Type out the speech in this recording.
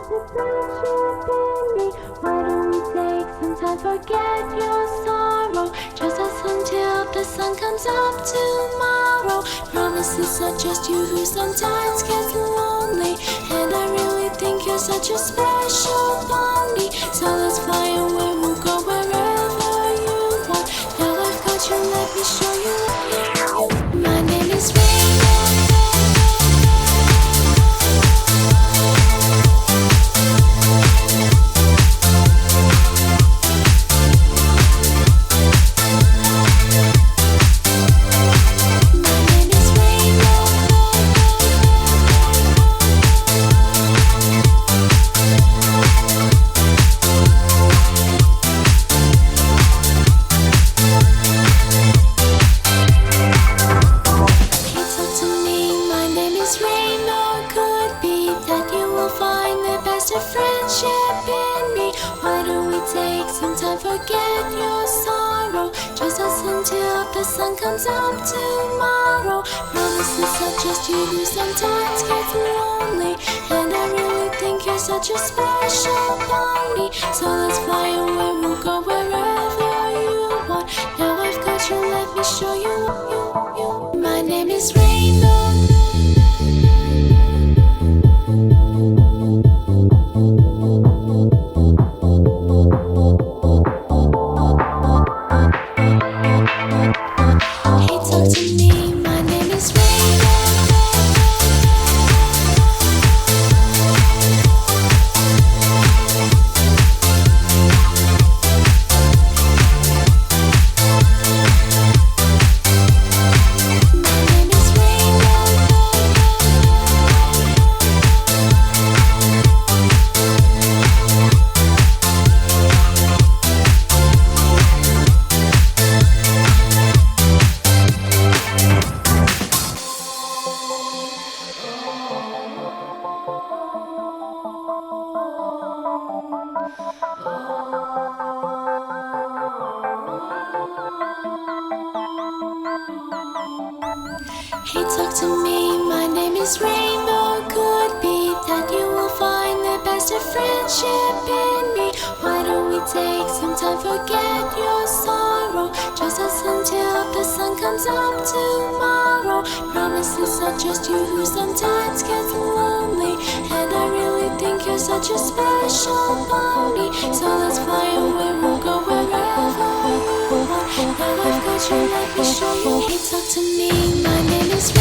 Forget your sorrow, just us until the sun comes up tomorrow. Promises are just you who sometimes gets lonely, and I really think you're such a special pony. So let's fly away, we'll go wherever you want. Now I've got you, let me show you. My name is Rainbow. Friendship in me. Why don't we take some time, forget your sorrow, just us until the sun comes up tomorrow. Promises are just you who sometimes gets lonely, and I really think you're such a special pony. So let's fly away, we'll go wherever you want. Now I've got you, let me show you. My name is Rainbow. Hey, talk to me, my name is Rainbow. Could be that you will find the best of friendship in me. Why don't we take some time, forget your sorrow, just us until the sun comes up tomorrow. Promises are just you who sometimes gets lonely, and I really think you're such a special pony. So let's fly away, we'll go wherever you want. Now I've got you, let me show you. Hey, talk to me, my name is